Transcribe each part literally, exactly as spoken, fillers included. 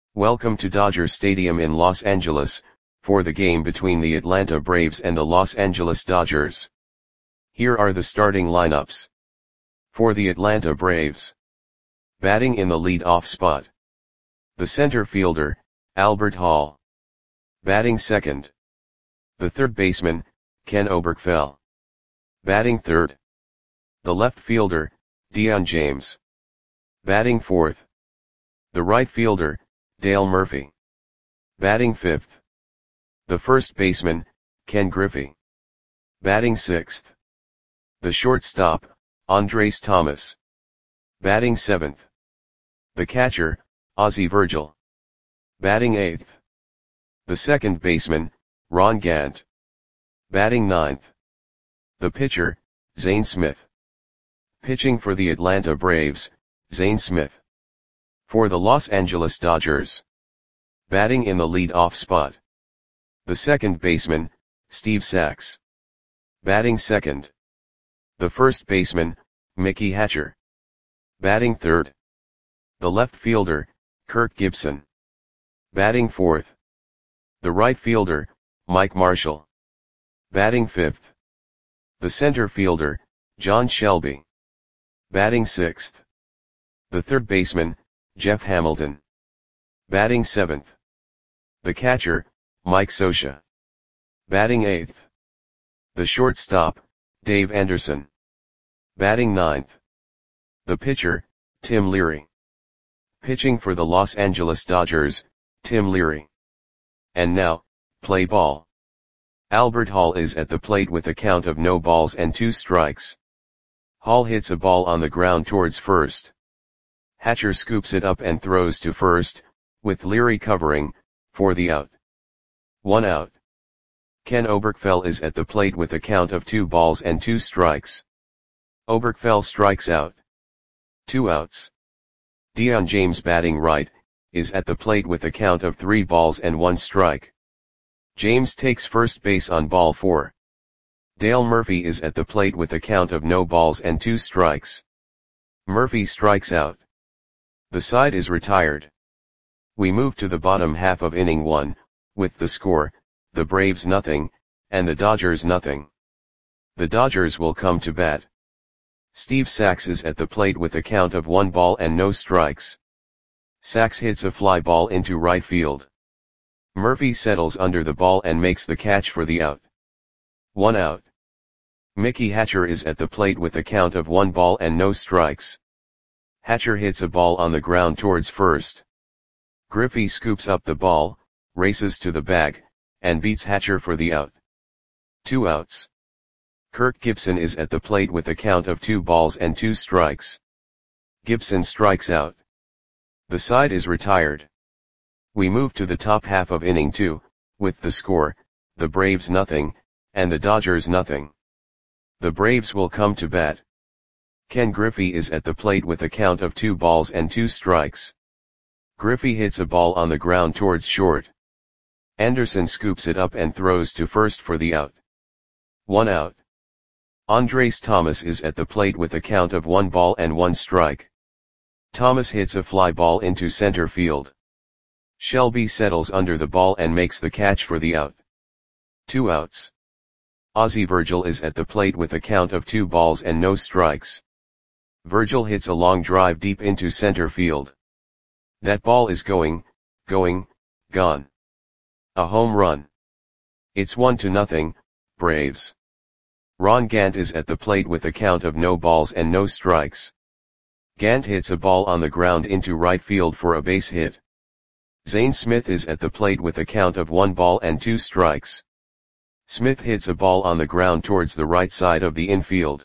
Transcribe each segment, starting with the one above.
Welcome to Dodger Stadium in Los Angeles, for the game between the Atlanta Braves and the Los Angeles Dodgers. Here are the starting lineups. For the Atlanta Braves. Batting in the lead-off spot. The center fielder, Albert Hall. Batting second. The third baseman, Ken Oberkfell. Batting third. The left fielder, Dion James. Batting fourth. The right fielder, Dale Murphy. Batting fifth. The first baseman, Ken Griffey. Batting sixth. The shortstop, Andres Thomas. Batting seventh. The catcher, Ozzie Virgil. Batting eighth. The second baseman, Ron Gant. Batting ninth. The pitcher, Zane Smith. Pitching for the Atlanta Braves, Zane Smith. For the Los Angeles Dodgers. Batting in the lead-off spot. The second baseman, Steve Sax. Batting second. The first baseman, Mickey Hatcher. Batting third. The left fielder, Kirk Gibson. Batting fourth. The right fielder, Mike Marshall. Batting fifth. The center fielder, John Shelby. Batting sixth. The third baseman, Jeff Hamilton. Batting seventh. The catcher, Mike Scioscia. Batting eighth. The shortstop, Dave Anderson. Batting ninth. The pitcher, Tim Leary. Pitching for the Los Angeles Dodgers, Tim Leary. And now, play ball. Albert Hall is at the plate with a count of no balls and two strikes. Hall hits a ball on the ground towards first. Hatcher scoops it up and throws to first, with Leary covering, for the out. One out. Ken Oberkfell is at the plate with a count of two balls and two strikes. Oberkfell strikes out. Two outs. Dion James, batting right, is at the plate with a count of three balls and one strike. James takes first base on ball four. Dale Murphy is at the plate with a count of no balls and two strikes. Murphy strikes out. The side is retired. We move to the bottom half of inning one, with the score, the Braves nothing, and the Dodgers nothing. The Dodgers will come to bat. Steve Sax is at the plate with a count of one ball and no strikes. Sax hits a fly ball into right field. Murphy settles under the ball and makes the catch for the out. One out. Mickey Hatcher is at the plate with a count of one ball and no strikes. Hatcher hits a ball on the ground towards first. Griffey scoops up the ball, races to the bag, and beats Hatcher for the out. Two outs. Kirk Gibson is at the plate with a count of two balls and two strikes. Gibson strikes out. The side is retired. We move to the top half of inning two, with the score, the Braves nothing, and the Dodgers nothing. The Braves will come to bat. Ken Griffey is at the plate with a count of two balls and two strikes. Griffey hits a ball on the ground towards short. Anderson scoops it up and throws to first for the out. One out. Andres Thomas is at the plate with a count of one ball and one strike. Thomas hits a fly ball into center field. Shelby settles under the ball and makes the catch for the out. Two outs. Ozzie Virgil is at the plate with a count of two balls and no strikes. Virgil hits a long drive deep into center field. That ball is going, going, gone. A home run. It's one to nothing, Braves. Ron Gant is at the plate with a count of no balls and no strikes. Gant hits a ball on the ground into right field for a base hit. Zane Smith is at the plate with a count of one ball and two strikes. Smith hits a ball on the ground towards the right side of the infield.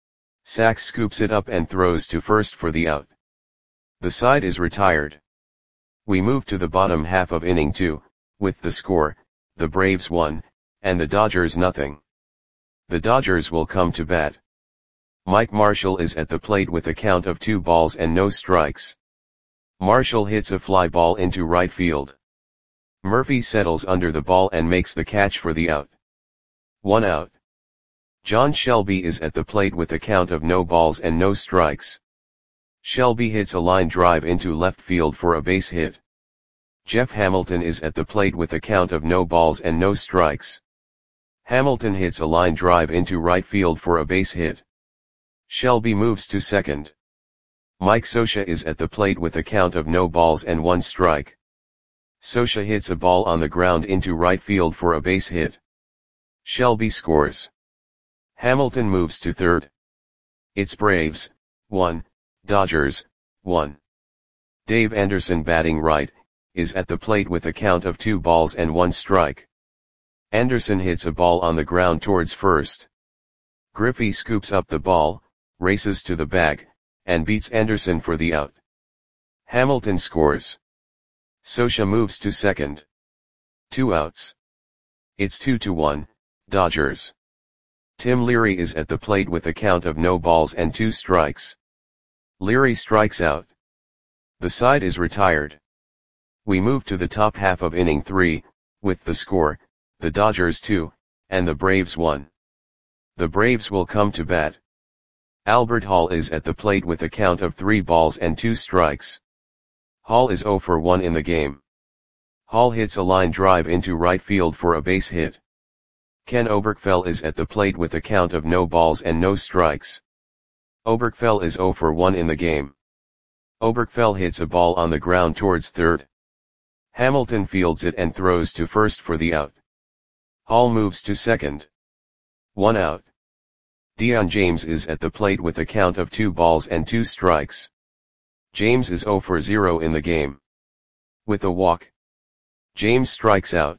Sax scoops it up and throws to first for the out. The side is retired. We move to the bottom half of inning two, with the score, the Braves one, and the Dodgers nothing. The Dodgers will come to bat. Mike Marshall is at the plate with a count of two balls and no strikes. Marshall hits a fly ball into right field. Murphy settles under the ball and makes the catch for the out. One out. John Shelby is at the plate with a count of no balls and no strikes. Shelby hits a line drive into left field for a base hit. Jeff Hamilton is at the plate with a count of no balls and no strikes. Hamilton hits a line drive into right field for a base hit. Shelby moves to second. Mike Scioscia is at the plate with a count of no balls and one strike. Scioscia hits a ball on the ground into right field for a base hit. Shelby scores. Hamilton moves to third. It's Braves, one, Dodgers, one. Dave Anderson, batting right, is at the plate with a count of two balls and one strike. Anderson hits a ball on the ground towards first. Griffey scoops up the ball, races to the bag, and beats Anderson for the out. Hamilton scores. Scioscia moves to second. Two outs. It's two to one, Dodgers. Tim Leary is at the plate with a count of no balls and two strikes. Leary strikes out. The side is retired. We move to the top half of inning three, with the score, the Dodgers two, and the Braves one. The Braves will come to bat. Albert Hall is at the plate with a count of three balls and two strikes. Hall is zero for one in the game. Hall hits a line drive into right field for a base hit. Ken Oberkfell is at the plate with a count of no balls and no strikes. Oberkfell is zero for one in the game. Oberkfell hits a ball on the ground towards third. Hamilton fields it and throws to first for the out. Hall moves to second. One out. Dion James is at the plate with a count of two balls and two strikes. James is zero for zero in the game. With a walk, James strikes out.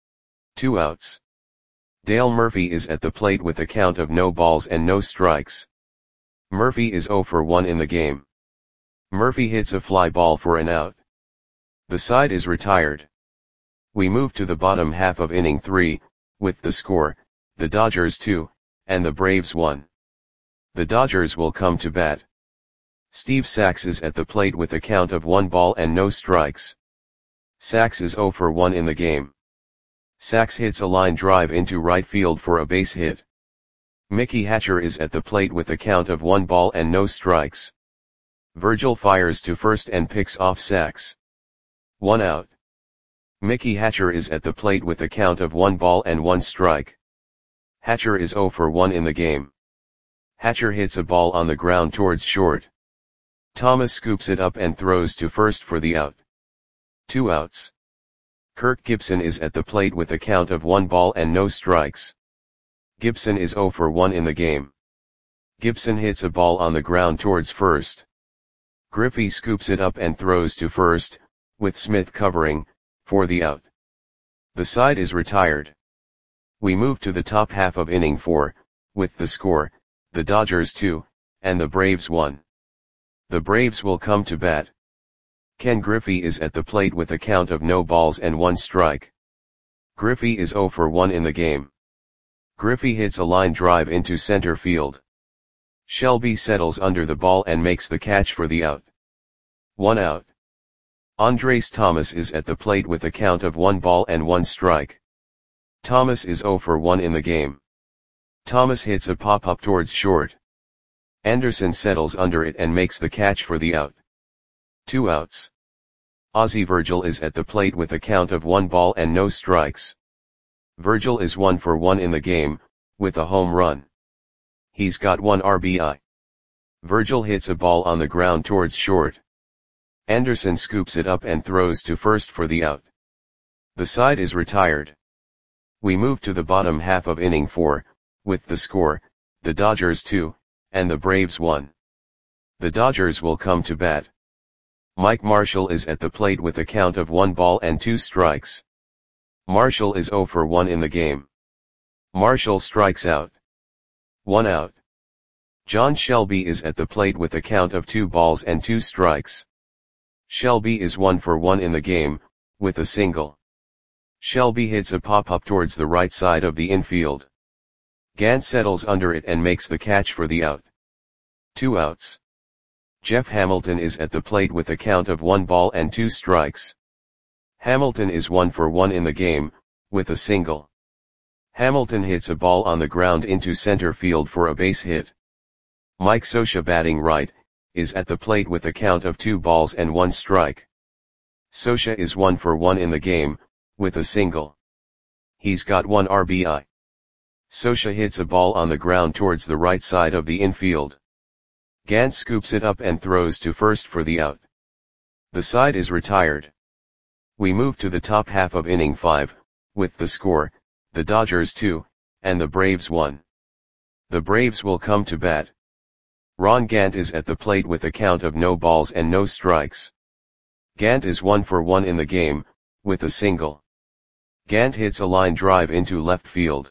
Two outs. Dale Murphy is at the plate with a count of no balls and no strikes. Murphy is zero for one in the game. Murphy hits a fly ball for an out. The side is retired. We move to the bottom half of inning three, with the score, the Dodgers two, and the Braves one. The Dodgers will come to bat. Steve Sax is at the plate with a count of one ball and no strikes. Sax is zero for one in the game. Sax hits a line drive into right field for a base hit. Mickey Hatcher is at the plate with a count of one ball and no strikes. Virgil fires to first and picks off Sax. One out. Mickey Hatcher is at the plate with a count of one ball and one strike. Hatcher is zero for one in the game. Hatcher hits a ball on the ground towards short. Thomas scoops it up and throws to first for the out. Two outs. Kirk Gibson is at the plate with a count of one ball and no strikes. Gibson is zero for one in the game. Gibson hits a ball on the ground towards first. Griffey scoops it up and throws to first, with Smith covering, for the out. The side is retired. We move to the top half of inning four, with the score, the Dodgers two, and the Braves one. The Braves will come to bat. Ken Griffey is at the plate with a count of no balls and one strike. Griffey is zero for one in the game. Griffey hits a line drive into center field. Shelby settles under the ball and makes the catch for the out. One out. Andres Thomas is at the plate with a count of one ball and one strike. Thomas is zero for one in the game. Thomas hits a pop-up towards short. Anderson settles under it and makes the catch for the out. Two outs. Ozzie Virgil is at the plate with a count of one ball and no strikes. Virgil is one for one in the game, with a home run. He's got one R B I. Virgil hits a ball on the ground towards short. Anderson scoops it up and throws to first for the out. The side is retired. We move to the bottom half of inning four, with the score, the Dodgers two, and the Braves one. The Dodgers will come to bat. Mike Marshall is at the plate with a count of one ball and two strikes. Marshall is zero for one in the game. Marshall strikes out. One out. John Shelby is at the plate with a count of two balls and two strikes. Shelby is one for one in the game, with a single. Shelby hits a pop-up towards the right side of the infield. Gant settles under it and makes the catch for the out. Two outs. Jeff Hamilton is at the plate with a count of one ball and two strikes. Hamilton is one for one in the game, with a single. Hamilton hits a ball on the ground into center field for a base hit. Mike Scioscia, batting right, is at the plate with a count of two balls and one strike. Scioscia is one for one in the game, with a single. He's got one R B I. Scioscia hits a ball on the ground towards the right side of the infield. Gant scoops it up and throws to first for the out. The side is retired. We move to the top half of inning five, with the score, the Dodgers two, and the Braves one. The Braves will come to bat. Ron Gant is at the plate with a count of no balls and no strikes. Gant is one for one in the game, with a single. Gant hits a line drive into left field.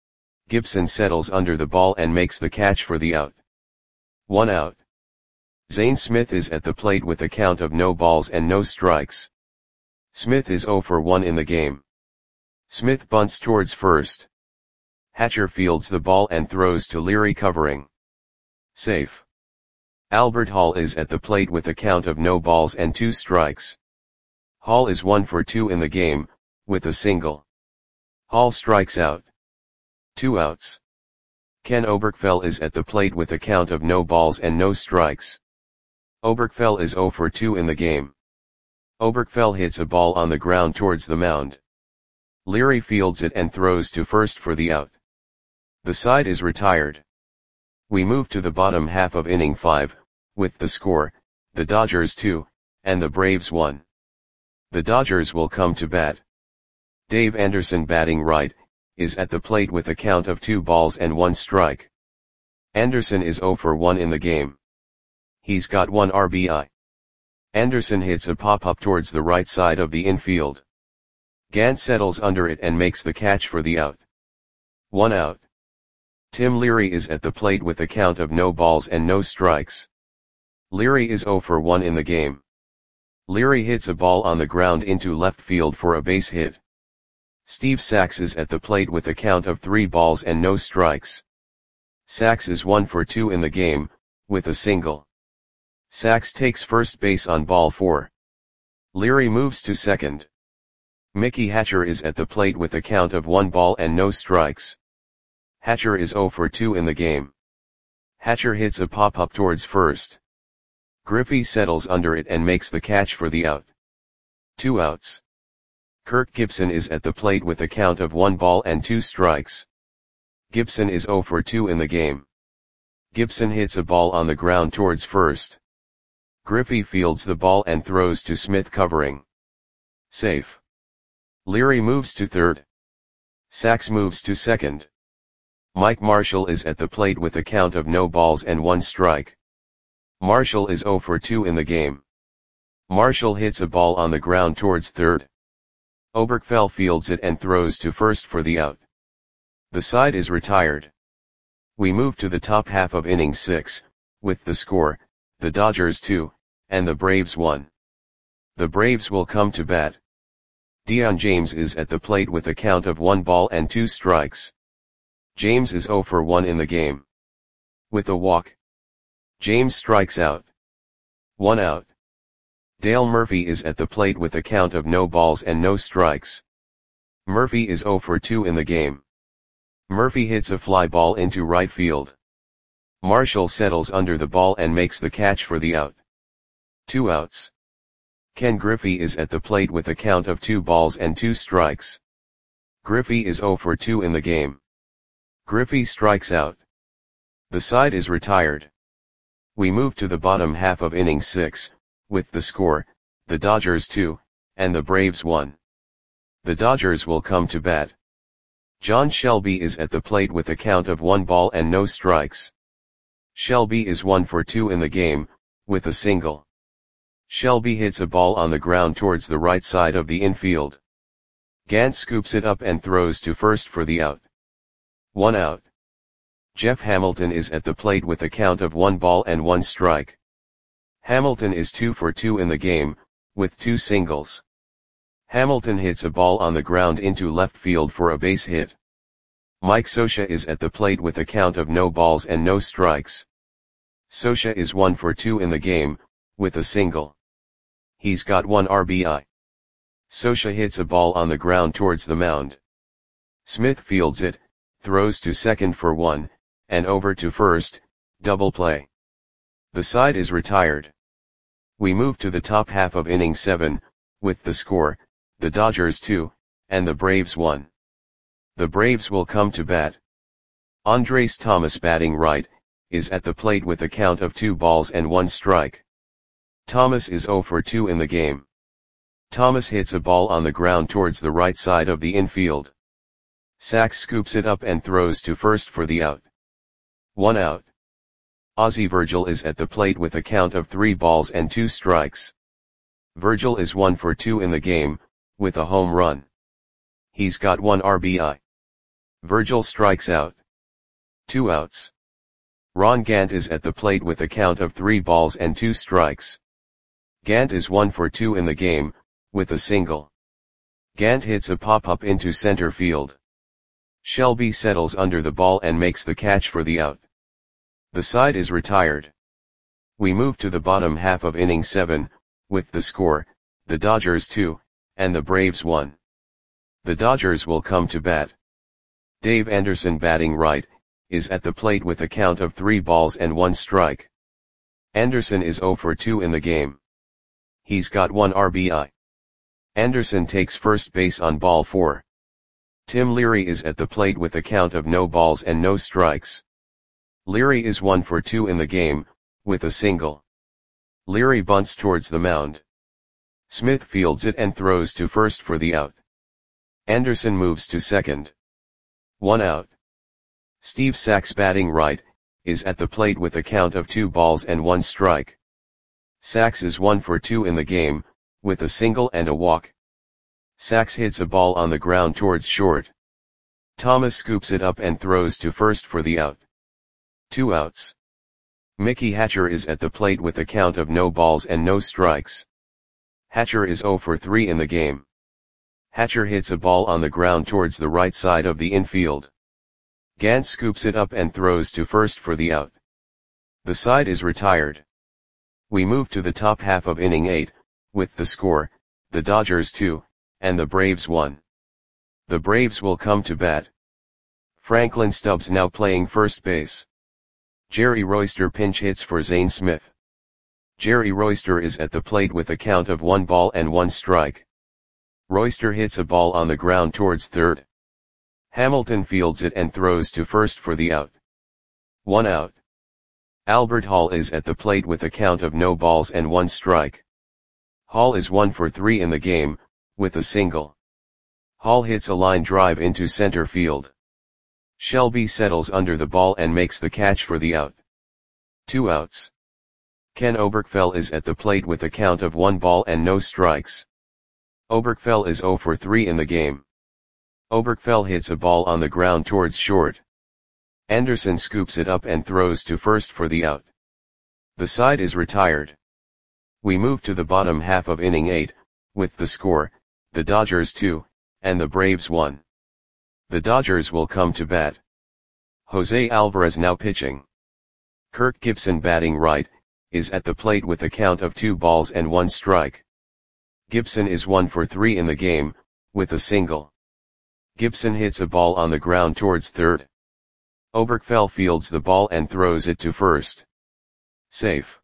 Gibson settles under the ball and makes the catch for the out. One out. Zane Smith is at the plate with a count of no balls and no strikes. Smith is zero for one in the game. Smith bunts towards first. Hatcher fields the ball and throws to Leary covering. Safe. Albert Hall is at the plate with a count of no balls and two strikes. Hall is one for two in the game, with a single. Hall strikes out. Two outs. Ken Oberkfell is at the plate with a count of no balls and no strikes. Oberkfell is zero for two in the game. Oberkfell hits a ball on the ground towards the mound. Leary fields it and throws to first for the out. The side is retired. We move to the bottom half of inning five, with the score, the Dodgers two, and the Braves one. The Dodgers will come to bat. Dave Anderson, batting right, is at the plate with a count of two balls and one strike. Anderson is zero for one in the game. He's got one R B I. Anderson hits a pop-up towards the right side of the infield. Gant settles under it and makes the catch for the out. One out. Tim Leary is at the plate with a count of no balls and no strikes. Leary is zero for one in the game. Leary hits a ball on the ground into left field for a base hit. Steve Sax is at the plate with a count of three balls and no strikes. Sax is one for two in the game, with a single. Sax takes first base on ball four. Leary moves to second. Mickey Hatcher is at the plate with a count of one ball and no strikes. Hatcher is zero for two in the game. Hatcher hits a pop-up towards first. Griffey settles under it and makes the catch for the out. Two outs. Kirk Gibson is at the plate with a count of one ball and two strikes. Gibson is zero for two in the game. Gibson hits a ball on the ground towards first. Griffey fields the ball and throws to Smith covering. Safe. Leary moves to third. Sax moves to second. Mike Marshall is at the plate with a count of no balls and one strike. Marshall is zero for two in the game. Marshall hits a ball on the ground towards third. Oberkfell fields it and throws to first for the out. The side is retired. We move to the top half of inning six, with the score, the Dodgers two, and the Braves one. The Braves will come to bat. Dion James is at the plate with a count of one ball and two strikes. James is zero for one in the game. With a walk. James strikes out. One out. Dale Murphy is at the plate with a count of no balls and no strikes. Murphy is zero for two in the game. Murphy hits a fly ball into right field. Marshall settles under the ball and makes the catch for the out. Two outs. Ken Griffey is at the plate with a count of two balls and two strikes. Griffey is zero for two in the game. Griffey strikes out. The side is retired. We move to the bottom half of inning six, with the score, the Dodgers two, and the Braves one. The Dodgers will come to bat. John Shelby is at the plate with a count of one ball and no strikes. Shelby is one for two in the game, with a single. Shelby hits a ball on the ground towards the right side of the infield. Gant scoops it up and throws to first for the out. One out. Jeff Hamilton is at the plate with a count of one ball and one strike. Hamilton is two for two in the game, with two singles. Hamilton hits a ball on the ground into left field for a base hit. Mike Scioscia is at the plate with a count of no balls and no strikes. Scioscia is one for two in the game, with a single. He's got one R B I. Scioscia hits a ball on the ground towards the mound. Smith fields it, throws to second for one, and over to first, double play. The side is retired. We move to the top half of inning seven, with the score, the Dodgers two, and the Braves one. The Braves will come to bat. Andres Thomas batting right, is at the plate with a count of two balls and one strike. Thomas is oh for two in the game. Thomas hits a ball on the ground towards the right side of the infield. Sachs scoops it up and throws to first for the out. One out. Ozzie Virgil is at the plate with a count of three balls and two strikes. Virgil is one for two in the game, with a home run. He's got one R B I. Virgil strikes out. Two outs. Ron Gant is at the plate with a count of three balls and two strikes. Gant is one for two in the game, with a single. Gant hits a pop-up into center field. Shelby settles under the ball and makes the catch for the out. The side is retired. We move to the bottom half of inning seven, with the score, the Dodgers two, and the Braves one. The Dodgers will come to bat. Dave Anderson batting right, is at the plate with a count of three balls and one strike. Anderson is oh for two in the game. He's got one R B I. Anderson takes first base on ball four. Tim Leary is at the plate with a count of no balls and no strikes. Leary is one for two in the game, with a single. Leary bunts towards the mound. Smith fields it and throws to first for the out. Anderson moves to second. One out. Steve Sachs batting right, is at the plate with a count of two balls and one strike. Sachs is one for two in the game, with a single and a walk. Sachs hits a ball on the ground towards short. Thomas scoops it up and throws to first for the out. Two outs. Mickey Hatcher is at the plate with a count of no balls and no strikes. Hatcher is oh for three in the game. Hatcher hits a ball on the ground towards the right side of the infield. Gant scoops it up and throws to first for the out. The side is retired. We move to the top half of inning eight, with the score, the Dodgers two, and the Braves one. The Braves will come to bat. Franklin Stubbs now playing first base. Jerry Royster pinch hits for Zane Smith. Jerry Royster is at the plate with a count of one ball and one strike. Royster hits a ball on the ground towards third. Hamilton fields it and throws to first for the out. One out. Albert Hall is at the plate with a count of no balls and one strike. Hall is one for three in the game, with a single. Hall hits a line drive into center field. Shelby settles under the ball and makes the catch for the out. Two outs. Ken Oberkfell is at the plate with a count of one ball and no strikes. Oberkfell is oh for three in the game. Oberkfell hits a ball on the ground towards short. Anderson scoops it up and throws to first for the out. The side is retired. We move to the bottom half of inning eight, with the score, the Dodgers two, and the Braves one. The Dodgers will come to bat. Jose Alvarez now pitching. Kirk Gibson batting right, is at the plate with a count of two balls and one strike. Gibson is one for three in the game, with a single. Gibson hits a ball on the ground towards third. Oberkfell fields the ball and throws it to first. Safe.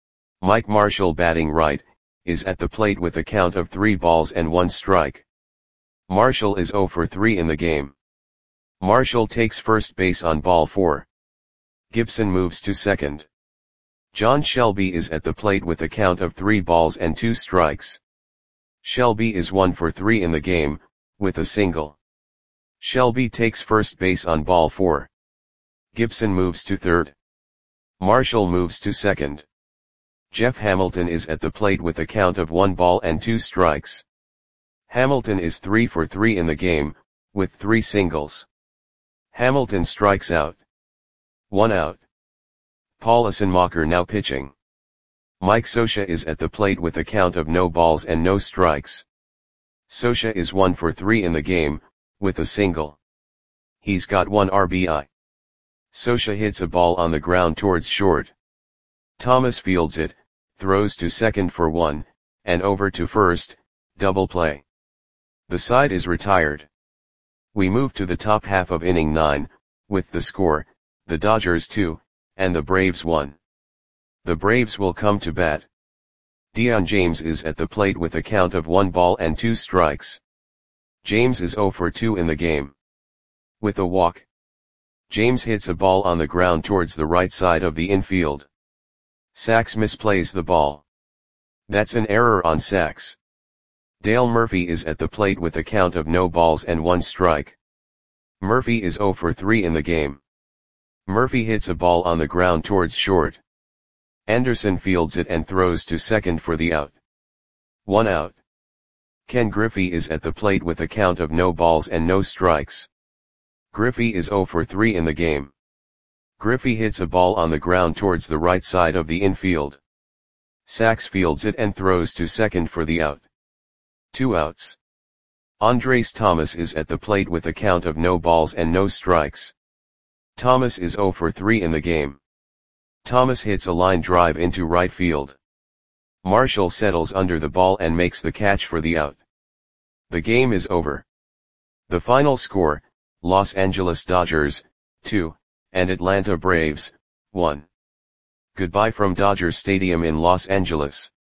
Mike Marshall batting right, is at the plate with a count of three balls and one strike. Marshall is oh for three in the game. Marshall takes first base on ball four. Gibson moves to second. John Shelby is at the plate with a count of three balls and two strikes. Shelby is one for three in the game, with a single. Shelby takes first base on ball four. Gibson moves to third. Marshall moves to second. Jeff Hamilton is at the plate with a count of one ball and two strikes. Hamilton is three for three in the game, with three singles. Hamilton strikes out. One out. Paul Assenmacher now pitching. Mike Scioscia is at the plate with a count of no balls and no strikes. Scioscia is one for three in the game, with a single. He's got one R B I. Scioscia hits a ball on the ground towards short. Thomas fields it, throws to second for one, and over to first, double play. The side is retired. We move to the top half of inning nine, with the score, the Dodgers two, and the Braves one. The Braves will come to bat. Dion James is at the plate with a count of one ball and two strikes. James is zero for two in the game. With a walk, James hits a ball on the ground towards the right side of the infield. Sachs misplays the ball. That's an error on Sachs. Dale Murphy is at the plate with a count of no balls and one strike. Murphy is zero for three in the game. Murphy hits a ball on the ground towards short. Anderson fields it and throws to second for the out. One out. Ken Griffey is at the plate with a count of no balls and no strikes. Griffey is zero for three in the game. Griffey hits a ball on the ground towards the right side of the infield. Sachs fields it and throws to second for the out. Two outs. Andres Thomas is at the plate with a count of no balls and no strikes. Thomas is zero for three in the game. Thomas hits a line drive into right field. Marshall settles under the ball and makes the catch for the out. The game is over. The final score, Los Angeles Dodgers, two, and Atlanta Braves, one. Goodbye from Dodger Stadium in Los Angeles.